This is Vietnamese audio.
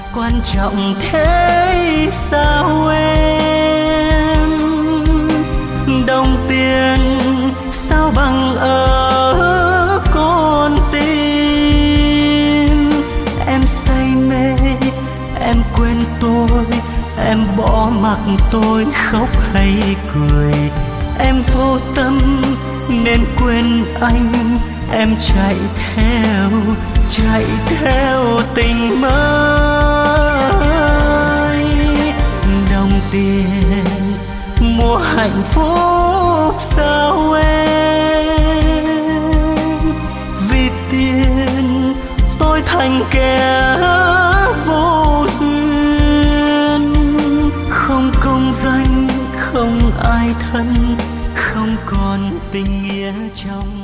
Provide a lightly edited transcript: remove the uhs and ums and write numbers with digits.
quan trọng thế sao em? Đồng tiền sao bằng ở con tim. Em say mê, em quên tôi, em bỏ mặc tôi khóc hay cười. Em vô tâm nên quên anh, em chạy theo tình mới. Đồng tiền mua hạnh phúc sao em? Vì tiền tôi thành kẻ vô duyên, không công danh không ai thân, không còn tình nghĩa trong